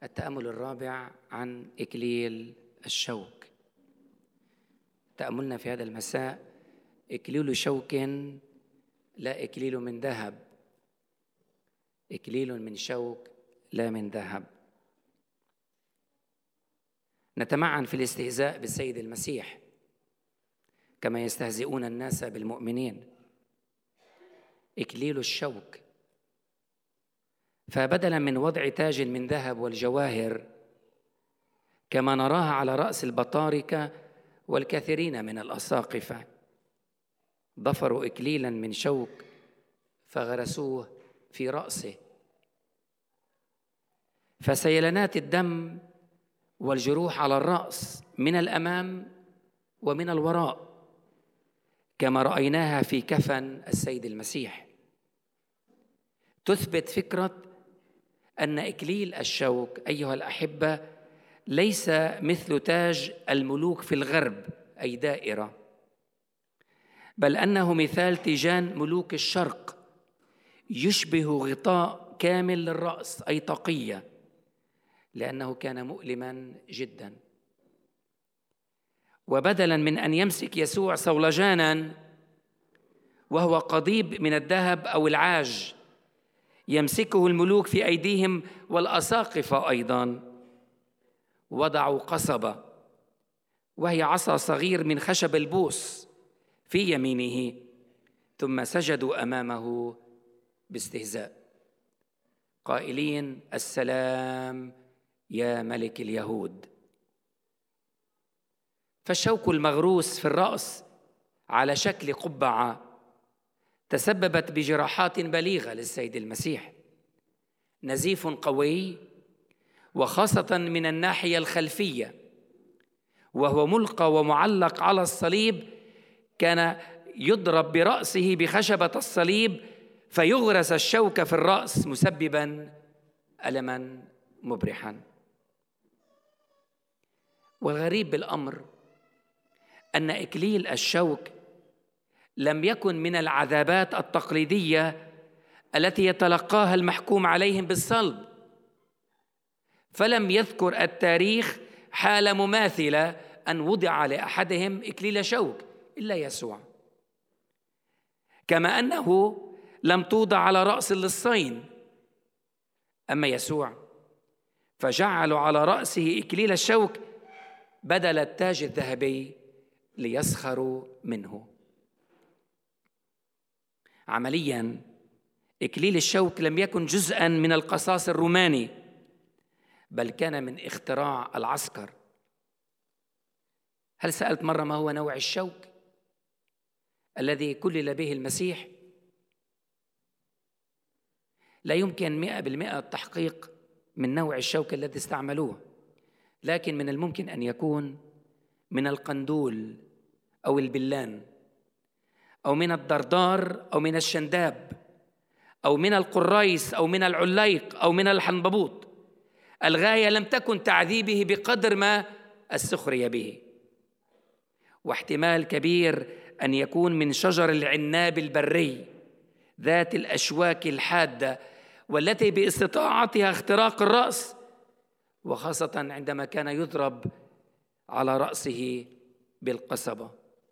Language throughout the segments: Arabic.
التأمل الرابع عن إكليل الشوك. تأملنا في هذا المساء: إكليل شوك لا إكليل من ذهب، إكليل من شوك لا من ذهب. نتمعن في الاستهزاء بالسيد المسيح كما يستهزئون الناس بالمؤمنين. إكليل الشوك، فبدلا من وضع تاج من ذهب والجواهر كما نراها على رأس البطاركة والكثيرين من الأساقفة، ضفروا إكليلا من شوك فغرسوه في رأسه، فسيلانات الدم والجروح على الرأس من الأمام ومن الوراء كما رأيناها في كفن السيد المسيح، تثبت فكرة أن إكليل الشوك أيها الأحبة ليس مثل تاج الملوك في الغرب أي دائرة، بل أنه مثال تيجان ملوك الشرق، يشبه غطاء كامل للرأس أي طاقية، لأنه كان مؤلما جدا. وبدلا من أن يمسك يسوع صولجانا وهو قضيب من الذهب أو العاج يمسكه الملوك في أيديهم والأساقفة أيضا، وضعوا قصبة وهي عصا صغير من خشب البوس في يمينه، ثم سجدوا أمامه باستهزاء قائلين: السلام يا ملك اليهود. فالشوك المغروس في الرأس على شكل قبعة تسببت بجراحات بليغة للسيد المسيح، نزيف قوي وخاصة من الناحية الخلفية، وهو ملقى ومعلق على الصليب كان يضرب برأسه بخشبة الصليب فيغرس الشوك في الرأس مسببا ألما مبرحا. والغريب بالأمر أن إكليل الشوك لم يكن من العذابات التقليدية التي يتلقاها المحكوم عليهم بالصلب، فلم يذكر التاريخ حالة مماثلة أن وضع لأحدهم إكليل شوك إلا يسوع، كما أنه لم توضع على رأس اللصين. أما يسوع فجعلوا على رأسه إكليل الشوك بدل التاج الذهبي ليسخروا منه. عملياً إكليل الشوك لم يكن جزءاً من القصاص الروماني، بل كان من اختراع العسكر. هل سألت مرة ما هو نوع الشوك الذي كلل به المسيح؟ لا يمكن 100% التحقيق من نوع الشوك الذي استعملوه، لكن من الممكن أن يكون من القندول أو البلان أو من الدردار أو من الشنداب أو من القريص أو من العليق أو من الحنببوط. الغاية لم تكن تعذيبه بقدر ما السخرية به، واحتمال كبير أن يكون من شجر العناب البري ذات الأشواك الحادة والتي باستطاعتها اختراق الرأس، وخاصة عندما كان يضرب على رأسه بالقصبة.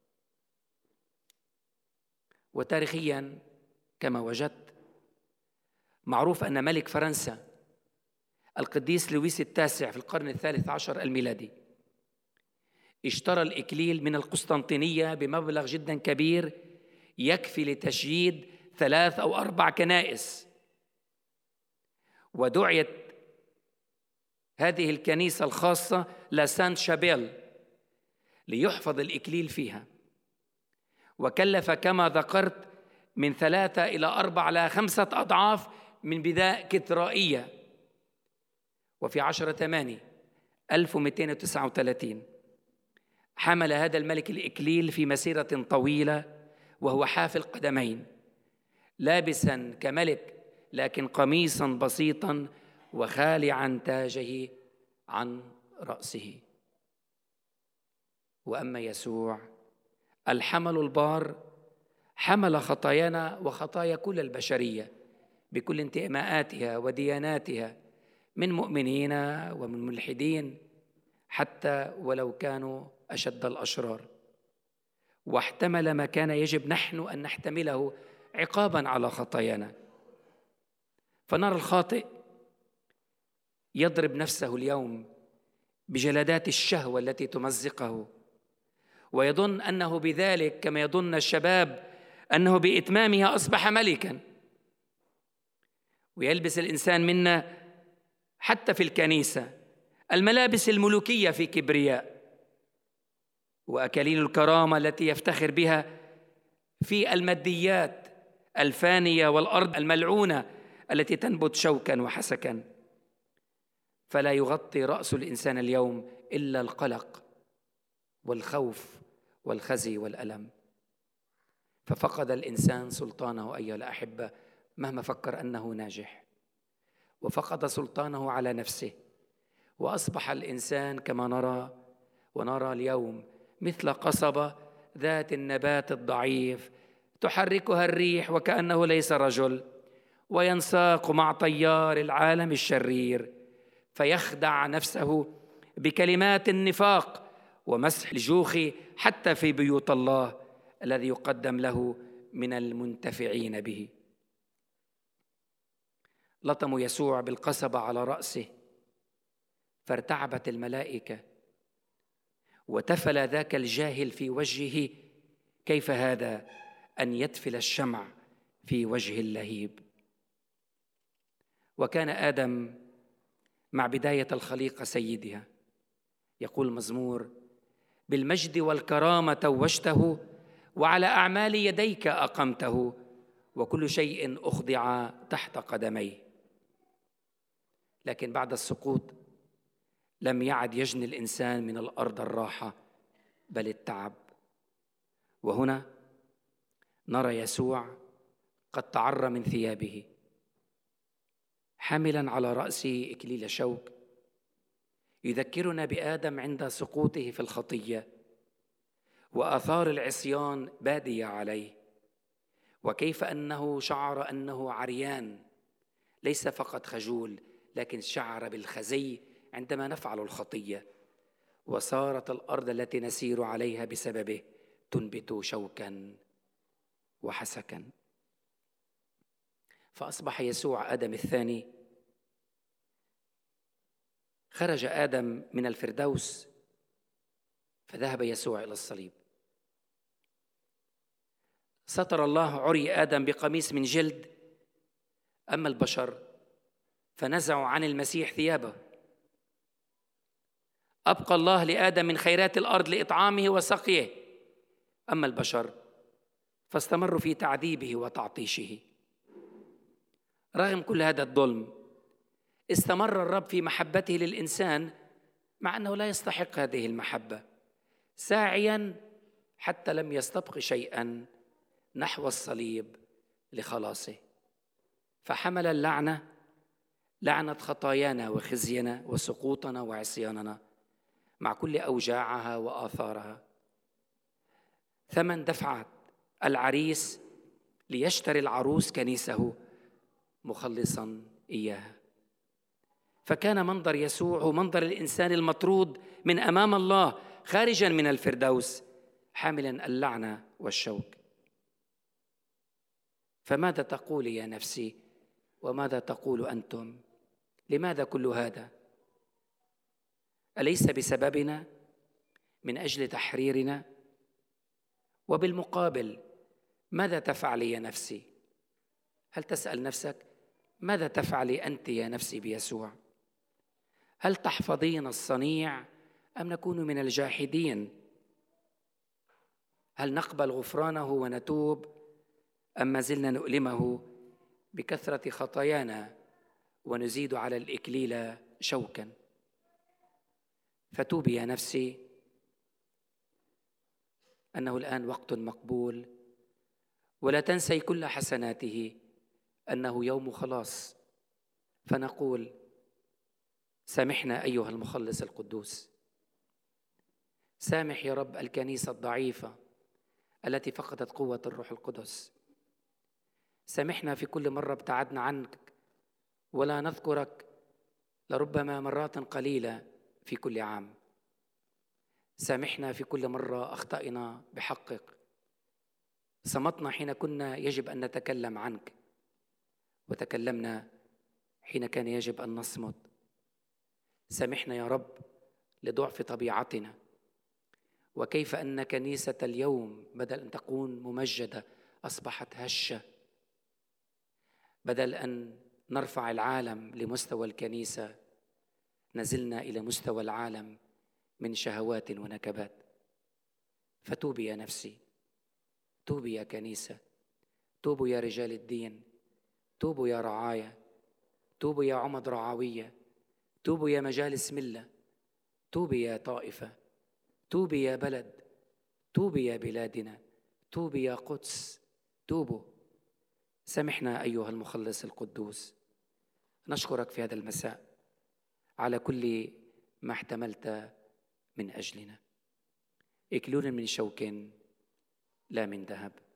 وتاريخيا كما وجدت معروف أن ملك فرنسا القديس لويس التاسع في القرن 13 الميلادي اشترى الإكليل من القسطنطينية بمبلغ جدا كبير يكفي لتشييد 3 أو 4 كنائس، ودعيت هذه الكنيسة الخاصة لا سانت شابيل ليحفظ الإكليل فيها، وكلف كما ذكرت من 3 إلى 4 إلى 5 أضعاف من بداية كترائية. وفي 10/8/1239 حمل هذا الملك الإكليل في مسيرة طويلة وهو حافي القدمين، لابسا كملك لكن قميصا بسيطا وخالعا تاجه عن رأسه. وأما يسوع الحمل البار حمل خطايانا وخطايا كل البشرية بكل انتماءاتها ودياناتها، من مؤمنين ومن ملحدين، حتى ولو كانوا أشد الأشرار، واحتمل ما كان يجب نحن أن نحتمله عقاباً على خطايانا. فنرى الخاطئ يضرب نفسه اليوم بجلدات الشهوة التي تمزقه، ويظن أنه بذلك، كما يظن الشباب أنه بإتمامها أصبح ملكاً. ويلبس الإنسان منا حتى في الكنيسة الملابس الملوكية في كبرياء، وأكاليل الكرامة التي يفتخر بها في الماديات الفانية والأرض الملعونة التي تنبت شوكاً وحسكاً. فلا يغطي رأس الإنسان اليوم إلا القلق والخوف والخزي والألم. ففقد الإنسان سلطانه أيها الأحبة مهما فكر أنه ناجح، وفقد سلطانه على نفسه، وأصبح الإنسان كما نرى اليوم مثل قصبة ذات النبات الضعيف تحركها الريح وكأنه ليس رجل، وينساق مع تيار العالم الشرير، فيخدع نفسه بكلمات النفاق ومسح الجوخ حتى في بيوت الله الذي يقدم له من المنتفعين به. لطموا يسوع بالقصبة على رأسه فارتعبت الملائكة، وتفل ذاك الجاهل في وجهه: كيف هذا أن يتفل الشمع في وجه اللهيب؟ وكان آدم مع بداية الخليقة سيدها. يقول المزمور: بالمجد والكرامة توجته، وعلى أعمال يديك أقمته، وكل شيء أخضع تحت قدميه. لكن بعد السقوط لم يعد يجني الإنسان من الأرض الراحة بل التعب. وهنا نرى يسوع قد تعرى من ثيابه، حاملاً على رأسه إكليل شوك، يذكرنا بآدم عند سقوطه في الخطية وآثار العصيان بادية عليه، وكيف أنه شعر أنه عريان، ليس فقط خجول لكن شعر بالخزي عندما نفعل الخطية، وصارت الأرض التي نسير عليها بسببه تنبت شوكاً وحسكاً. فأصبح يسوع آدم الثاني. خرج آدم من الفردوس فذهب يسوع إلى الصليب. ستر الله عري آدم بقميص من جلد، أما البشر فنزعوا عن المسيح ثيابه. أبقى الله لآدم من خيرات الأرض لإطعامه وسقيه، أما البشر فاستمروا في تعذيبه وتعطيشه. رغم كل هذا الظلم استمر الرب في محبته للإنسان، مع أنه لا يستحق هذه المحبة، ساعياً حتى لم يستبق شيئاً نحو الصليب لخلاصه. فحمل اللعنة، لعنة خطايانا وخزينا وسقوطنا وعصياننا، مع كل أوجاعها وآثارها. ثمن دفعت العريس ليشتري العروس كنيسه مخلصاً إياها. فكان منظر يسوع هو منظر الإنسان المطرود من أمام الله خارجاً من الفردوس، حاملاً اللعنة والشوك. فماذا تقول يا نفسي وماذا تقول أنتم؟ لماذا كل هذا؟ أليس بسببنا؟ من أجل تحريرنا؟ وبالمقابل ماذا تفعلي يا نفسي؟ هل تسأل نفسك ماذا تفعلي أنت يا نفسي بيسوع؟ هل تحفظين الصنيع أم نكون من الجاحدين؟ هل نقبل غفرانه ونتوب أم ما زلنا نؤلمه بكثرة خطايانا ونزيد على الإكليل شوكا؟ فتوبي يا نفسي، أنه الآن وقت مقبول، ولا تنسي كل حسناته، أنه يوم خلاص. فنقول: سامحنا أيها المخلص القدوس، سامح يا رب الكنيسة الضعيفة التي فقدت قوة الروح القدس. سامحنا في كل مرة ابتعدنا عنك ولا نذكرك لربما مرات قليلة في كل عام. سامحنا في كل مرة أخطأنا بحقك، صمتنا حين كنا يجب أن نتكلم عنك، وتكلمنا حين كان يجب أن نصمت. سامحنا يا رب لضعف طبيعتنا، وكيف أن كنيسة اليوم بدل أن تكون ممجدة أصبحت هشة. بدل أن نرفع العالم لمستوى الكنيسة نزلنا إلى مستوى العالم من شهوات ونكبات. فتوبي يا نفسي، توبي يا كنيسة، توبوا يا رجال الدين، توبوا يا رعايا، توبوا يا عمد رعاوية، توبوا يا مجالس ملة، توبي يا طائفة، توبي يا بلد، توبي يا بلادنا، توبي يا قدس، توبوا. سامحنا أيها المخلص القدوس. نشكرك في هذا المساء على كل ما احتملت من أجلنا. إكلون من شوك لا من ذهب.